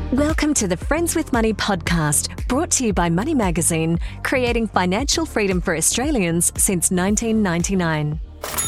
Welcome to the Friends with Money podcast, brought to you by Money Magazine, creating financial freedom for Australians since 1999.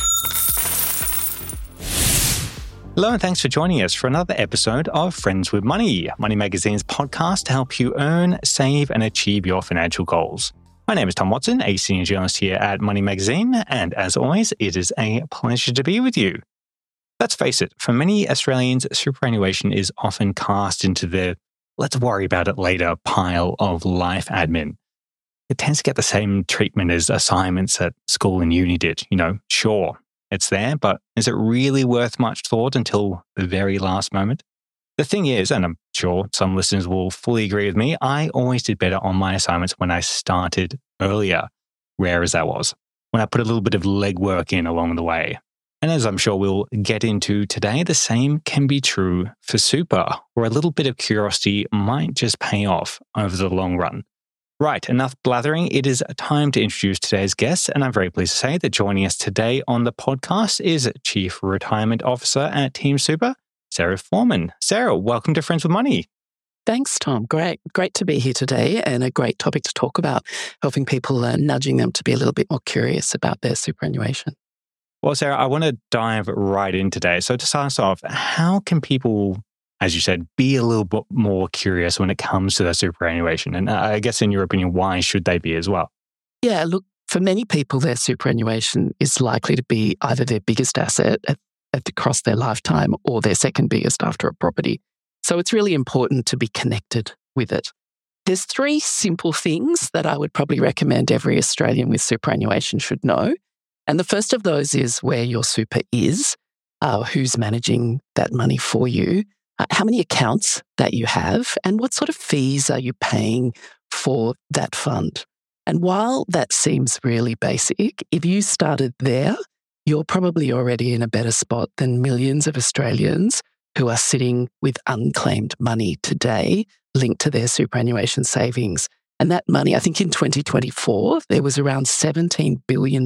Hello and thanks for joining us for another episode of Friends with Money, Money Magazine's podcast to help you earn, save and achieve your financial goals. My name is Tom Watson, a senior journalist here at Money Magazine, and as always, it is a pleasure to be with you. Let's face it, for many Australians, superannuation is often cast into the let's worry about it later pile of life admin. It tends to get the same treatment as assignments at school and uni did. Sure, it's there, but is it really worth much thought until the very last moment? The thing is, and I'm sure some listeners will fully agree with me, I always did better on my assignments when I started earlier, rare as that was, when I put a little bit of legwork in along the way. And as I'm sure we'll get into today, the same can be true for super, where a little bit of curiosity might just pay off over the long run. Right, enough blathering. It is time to introduce today's guest, and I'm very pleased to say that joining us today on the podcast is Chief Retirement Officer at Team Super, Sarah Foreman. Sarah, welcome to Friends with Money. Thanks, Tom. Great to be here today, and a great topic to talk about, helping people, nudging them to be a little bit more curious about their superannuation. Well, Sarah, I want to dive right in today. So to start us off, how can people, as you said, be a little bit more curious when it comes to their superannuation? And I guess in your opinion, why should they be as well? Yeah, look, for many people, their superannuation is likely to be either their biggest asset across their lifetime or their second biggest after a property. So it's really important to be connected with it. There's three simple things that I would probably recommend every Australian with superannuation should know. And the first of those is where your super is, who's managing that money for you, how many accounts that you have, and what sort of fees are you paying for that fund. And while that seems really basic, if you started there, you're probably already in a better spot than millions of Australians who are sitting with unclaimed money today linked to their superannuation savings. And that money, I think in 2024, there was around $17 billion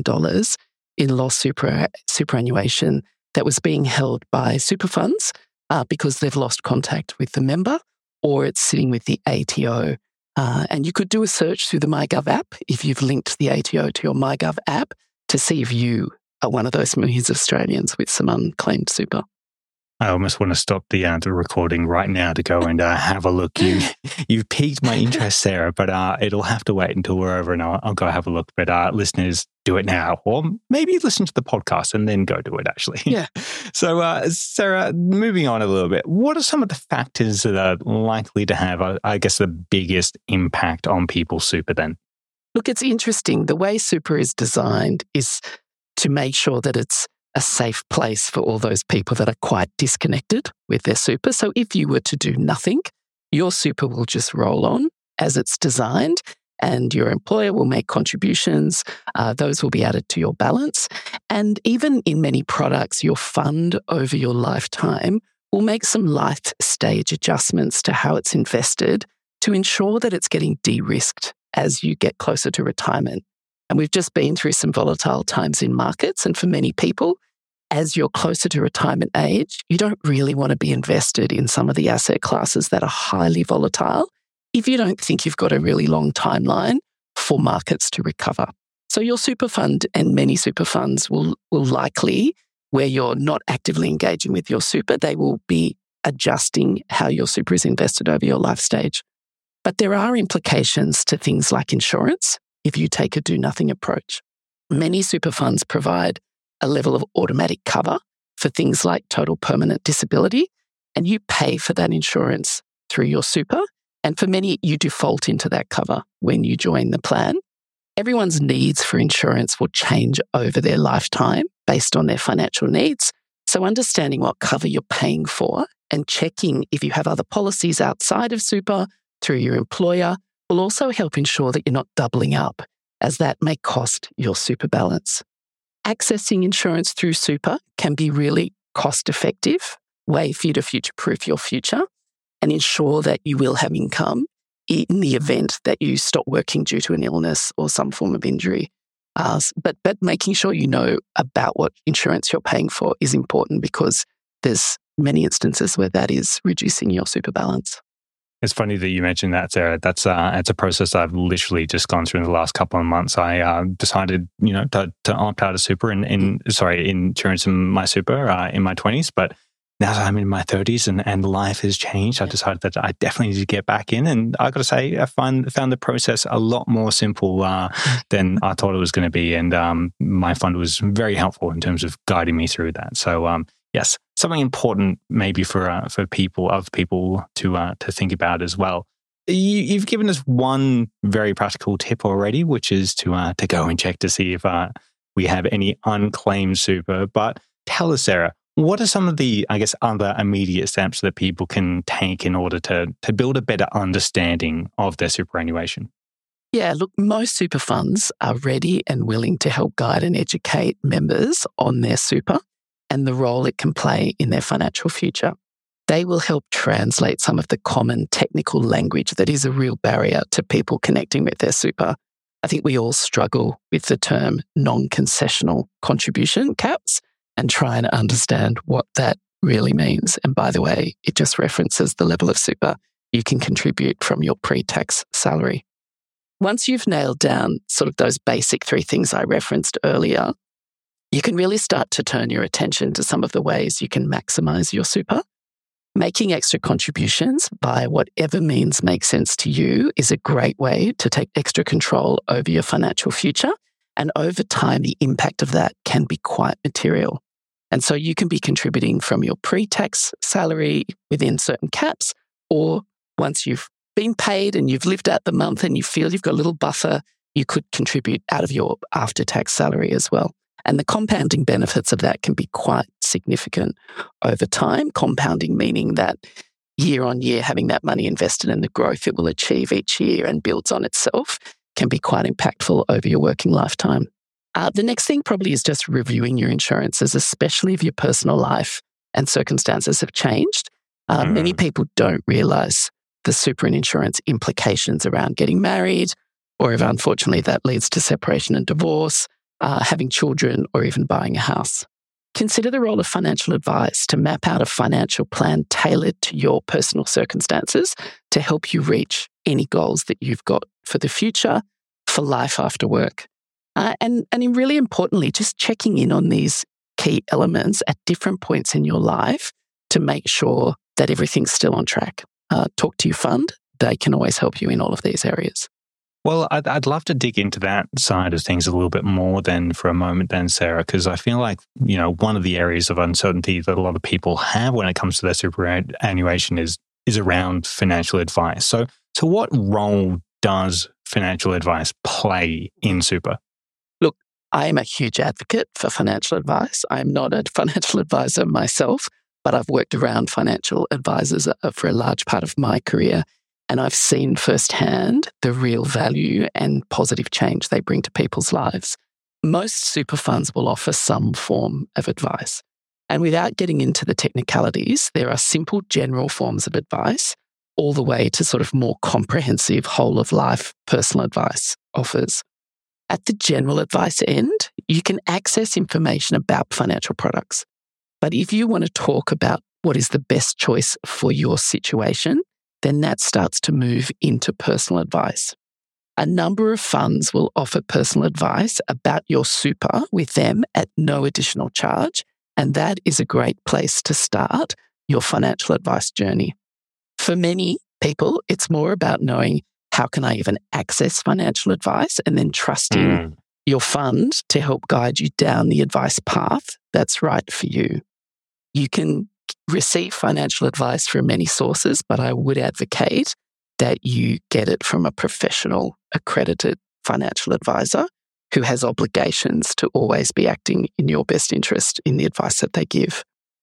in lost superannuation that was being held by super funds because they've lost contact with the member, or it's sitting with the ATO. And you could do a search through the MyGov app if you've linked the ATO to your MyGov app to see if you are one of those millions of Australians with some unclaimed super. I almost want to stop the recording right now to go and have a look. You've piqued my interest, Sarah, but it'll have to wait until we're over and I'll go have a look. But listeners, do it now. Or maybe listen to the podcast and then go do it, actually. Yeah. So, Sarah, moving on a little bit, what are some of the factors that are likely to have, I guess, the biggest impact on people's super then? Look, it's interesting. The way super is designed is to make sure that it's a safe place for all those people that are quite disconnected with their super. So if you were to do nothing, your super will just roll on as it's designed, and your employer will make contributions. Those will be added to your balance. And even in many products, your fund over your lifetime will make some life stage adjustments to how it's invested to ensure that it's getting de-risked as you get closer to retirement. And we've just been through some volatile times in markets. And for many people, as you're closer to retirement age, you don't really want to be invested in some of the asset classes that are highly volatile if you don't think you've got a really long timeline for markets to recover. So your super fund and many super funds will likely, where you're not actively engaging with your super, they will be adjusting how your super is invested over your life stage. But there are implications to things like insurance if you take a do-nothing approach. Many super funds provide a level of automatic cover for things like total permanent disability, and you pay for that insurance through your super. And for many, you default into that cover when you join the plan. Everyone's needs for insurance will change over their lifetime based on their financial needs. So understanding what cover you're paying for and checking if you have other policies outside of super through your employer will also help ensure that you're not doubling up, as that may cost your super balance. Accessing insurance through super can be really cost-effective way for you to future-proof your future and ensure that you will have income in the event that you stop working due to an illness or some form of injury. But making sure you know about what insurance you're paying for is important because there's many instances where that is reducing your super balance. It's funny that you mentioned that, Sarah. That's it's a process I've literally just gone through in the last couple of months. I decided, to opt out of super in insurance in my super in my 20s, but now that I'm in my 30s and life has changed, I decided that I definitely need to get back in. And I got to say, I found the process a lot more simple than I thought it was going to be. And my fund was very helpful in terms of guiding me through that. So yes, something important maybe for other people to think about as well. You've given us one very practical tip already, which is to go and check to see if we have any unclaimed super. But tell us, Sarah, what are some of the, I guess, other immediate steps that people can take in order to build a better understanding of their superannuation? Yeah, look, most super funds are ready and willing to help guide and educate members on their super and the role it can play in their financial future. They will help translate some of the common technical language that is a real barrier to people connecting with their super. I think we all struggle with the term non-concessional contribution caps and trying to understand what that really means. And by the way, it just references the level of super you can contribute from your pre-tax salary. Once you've nailed down sort of those basic three things I referenced earlier, you can really start to turn your attention to some of the ways you can maximize your super. Making extra contributions by whatever means makes sense to you is a great way to take extra control over your financial future. And over time, the impact of that can be quite material. And so you can be contributing from your pre-tax salary within certain caps, or once you've been paid and you've lived out the month and you feel you've got a little buffer, you could contribute out of your after-tax salary as well. And the compounding benefits of that can be quite significant over time. Compounding meaning that year on year, having that money invested in the growth it will achieve each year and builds on itself can be quite impactful over your working lifetime. The next thing probably is just reviewing your insurances, especially if your personal life and circumstances have changed. Many people don't realise the super and insurance implications around getting married, or if unfortunately that leads to separation and divorce, having children, or even buying a house. Consider the role of financial advice to map out a financial plan tailored to your personal circumstances to help you reach any goals that you've got for the future, for life after work. And really importantly, just checking in on these key elements at different points in your life to make sure that everything's still on track. Talk to your fund. They can always help you in all of these areas. Well, I'd love to dig into that side of things a little bit more then for a moment then, Sarah, because I feel like, one of the areas of uncertainty that a lot of people have when it comes to their superannuation is around financial advice. So what role does financial advice play in super? Look, I am a huge advocate for financial advice. I'm not a financial advisor myself, but I've worked around financial advisors for a large part of my career. And I've seen firsthand the real value and positive change they bring to people's lives. Most super funds will offer some form of advice. And without getting into the technicalities, there are simple general forms of advice, all the way to sort of more comprehensive whole of life personal advice offers. At the general advice end, you can access information about financial products. But if you want to talk about what is the best choice for your situation, then that starts to move into personal advice. A number of funds will offer personal advice about your super with them at no additional charge, and that is a great place to start your financial advice journey. For many people, it's more about knowing, how can I even access financial advice, and then trusting your fund to help guide you down the advice path that's right for you. You can receive financial advice from many sources, but I would advocate that you get it from a professional, accredited financial advisor who has obligations to always be acting in your best interest in the advice that they give.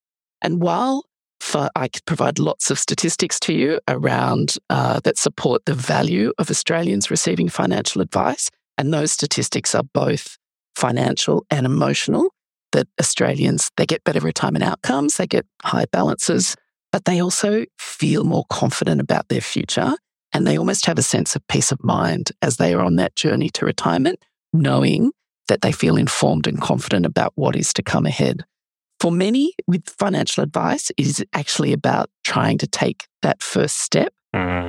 And while I could provide lots of statistics to you around that support the value of Australians receiving financial advice, and those statistics are both financial and emotional, that Australians, they get better retirement outcomes, they get high balances, but they also feel more confident about their future, and they almost have a sense of peace of mind as they are on that journey to retirement, knowing that they feel informed and confident about what is to come ahead. For many, with financial advice, it is actually about trying to take that first step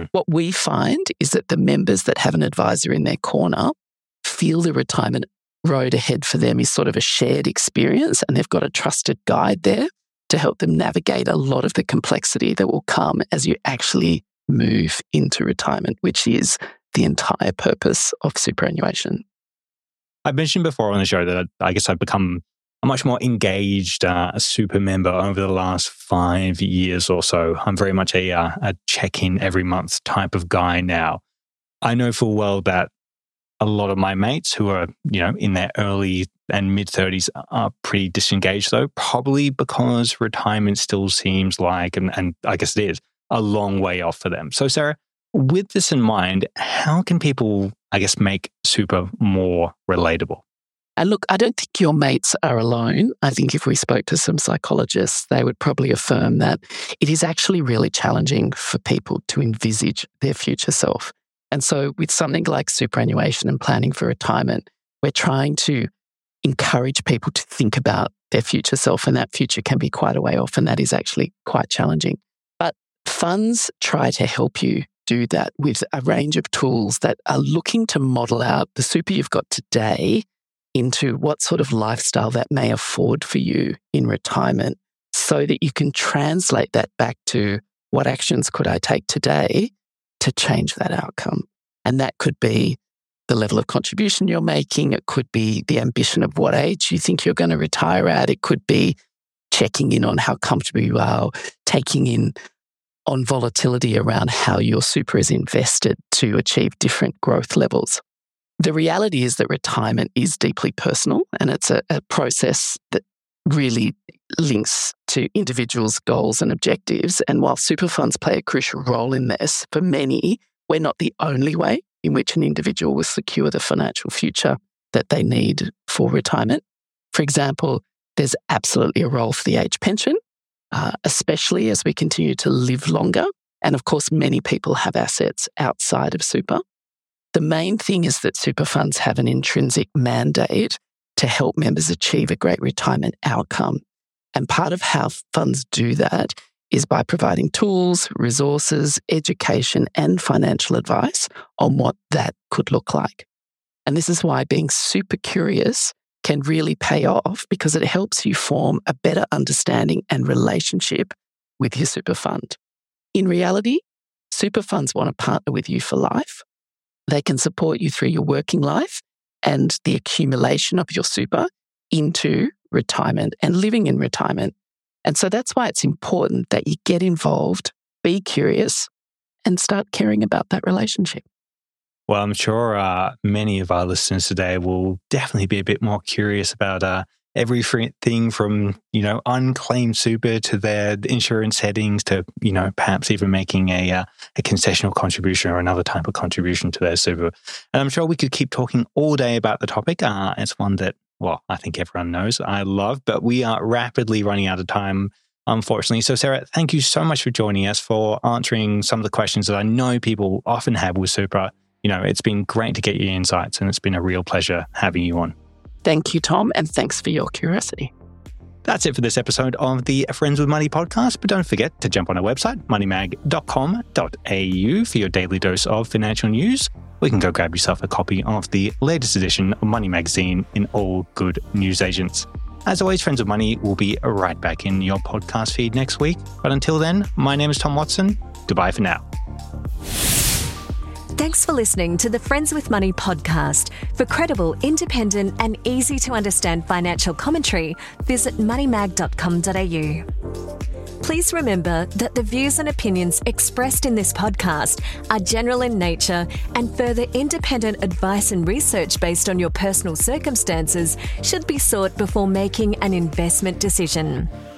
What we find is that the members that have an advisor in their corner feel the retirement road ahead for them is sort of a shared experience, and they've got a trusted guide there to help them navigate a lot of the complexity that will come as you actually move into retirement, which is the entire purpose of superannuation. I've mentioned before on the show that I guess I've become a much more engaged super member over the last 5 years or so. I'm very much a check-in every month type of guy now. I know full well that a lot of my mates who are, in their early and mid-30s are pretty disengaged, though, probably because retirement still seems like, and I guess it is, a long way off for them. So, Sarah, with this in mind, how can people, I guess, make super more relatable? And look, I don't think your mates are alone. I think if we spoke to some psychologists, they would probably affirm that it is actually really challenging for people to envisage their future self. And so with something like superannuation and planning for retirement, we're trying to encourage people to think about their future self, and that future can be quite a way off, and that is actually quite challenging. But funds try to help you do that with a range of tools that are looking to model out the super you've got today into what sort of lifestyle that may afford for you in retirement, so that you can translate that back to what actions could I take today to change that outcome. And that could be the level of contribution you're making. It could be the ambition of what age you think you're going to retire at. It could be checking in on how comfortable you are, taking in on volatility around how your super is invested to achieve different growth levels. The reality is that retirement is deeply personal, and it's a process that really links to individuals' goals and objectives. And while super funds play a crucial role in this, for many, we're not the only way in which an individual will secure the financial future that they need for retirement. For example, there's absolutely a role for the age pension, especially as we continue to live longer. And of course, many people have assets outside of super. The main thing is that super funds have an intrinsic mandate to help members achieve a great retirement outcome. And part of how funds do that is by providing tools, resources, education, and financial advice on what that could look like. And this is why being super curious can really pay off, because it helps you form a better understanding and relationship with your super fund. In reality, super funds want to partner with you for life. They can support you through your working life and the accumulation of your super into retirement and living in retirement. And so that's why it's important that you get involved, be curious, and start caring about that relationship. Well, I'm sure many of our listeners today will definitely be a bit more curious about everything from, unclaimed super to their insurance settings to, perhaps even making a concessional contribution or another type of contribution to their super. And I'm sure we could keep talking all day about the topic. It's one that, I think everyone knows I love, but we are rapidly running out of time, unfortunately. So, Sarah, thank you so much for joining us, for answering some of the questions that I know people often have with super. It's been great to get your insights, and it's been a real pleasure having you on. Thank you, Tom, and thanks for your curiosity. That's it for this episode of the Friends with Money podcast, but don't forget to jump on our website, moneymag.com.au, for your daily dose of financial news. We can go grab yourself a copy of the latest edition of Money Magazine in all good newsagents. As always, Friends with Money will be right back in your podcast feed next week. But until then, my name is Tom Watson. Goodbye for now. Thanks for listening to the Friends with Money podcast. For credible, independent and easy to understand financial commentary, visit moneymag.com.au. Please remember that the views and opinions expressed in this podcast are general in nature, and further independent advice and research based on your personal circumstances should be sought before making an investment decision.